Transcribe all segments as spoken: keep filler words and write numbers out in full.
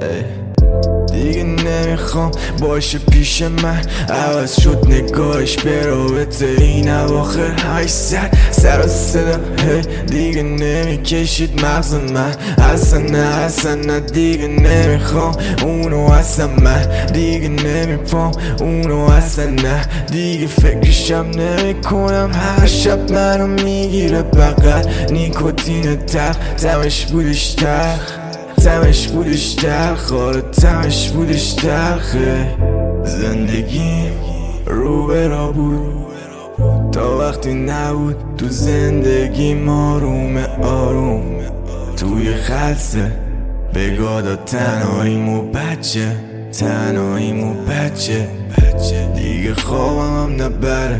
ای دیگه نمیخوام باشه پیش من، عوض شد نگاهش به رابطه این اواخر. های سر سر و صدا هی دیگه نمیکشید مغز من، اصلا نه اصلا نه دیگه نمیخوام اونو، اصلا من دیگه نمیپام اونو، اصلا نه دیگه فکرشم نمیکنم. هر شب منو میگیره بغل نیکوتین تلخ، تمش بودش تلخ تمش بودش تلخ آره تمش بودش تلخه. زندگیم رو به را بود تا وقتی نبود تو زندگیم آروم آروم، توی خلصه بگادا تنهاییم و بچه تنهاییم و بچه دیگه خوابم هم نبره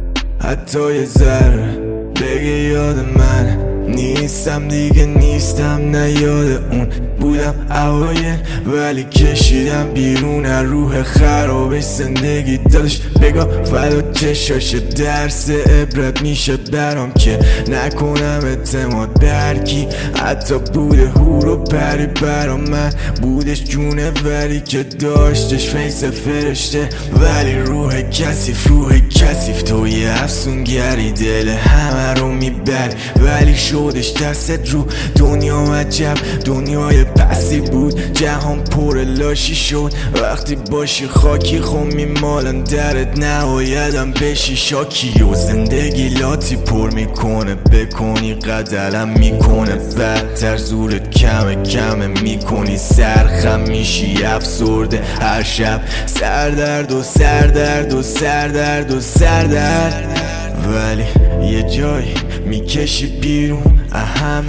حتی یه ذره، بگه یاد من نیستم دیگه نیستم، نه یاد اون بودم اوایل ولی کشیدم بیرون از روح خرابش زندگی داشت. بگاه فدا چشاشه درس عبرت میشه برام که نکنم اعتماد برکی، حتی بوده هور و پری برام من بودش جونه ولی که داشتش فیس فرشته، ولی روح کثیف روح کثیف توی افسونگری دل همه رو میبری، ولی شدش دستت رو دنیا عجب دنیای پسی بود، جهان پر لاشی شد وقتی باشی خاکی خون میمالن درت نهایدم بشی شاکی، و زندگی لاتی پر میکنه بکنی قدرم میکنه بدتر، زورت کمه کمه میکنی سرخم میشی افسرده هر شب، سردرد و سردرد و سردرد و سردرد، ولی یه جایی میکشی بیرون اهم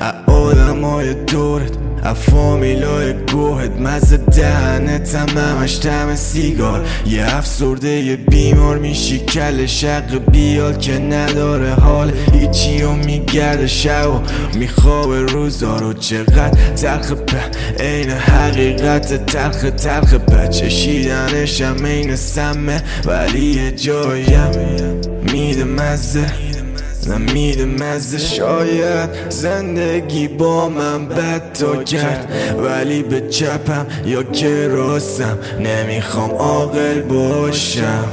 آدم های دورت فامیلای گوهت، مزه دهنت هم همش طعم سیگار، یه افسرده یه بیمار میشی کل شق بیال که نداره حال هیچی و میگرده شب و میخواب روزا رو، چقدر تلخ به این حقیقت تلخ تلخ به چشیدنشم این سمه، ولی یه جایم میده مزه نمیده مزه. شاید زندگی با من بد تا کرد ولی به چپم یا که راستم نمیخوام عاقل باشم،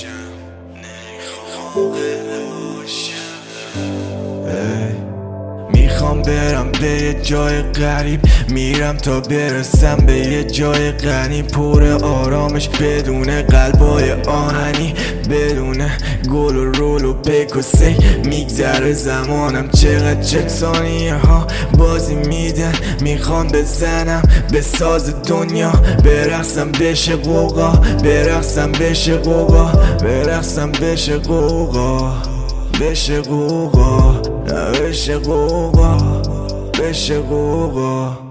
میخوام برم به یه جای غریب، میرم تا برسم به یه جای غنی پر آرامش بدون قلبای آهنی، بدون گل و رول و پیک و سی میگذره زمانم چقدر چه ثانیه ها بازی میدن، میخوام بزنم به ساز دنیا برقصم بشه قوقا برقصم بشه قوقا برقصم بشه قوقا بشه قوقا بشه قوقا بشه قوقا.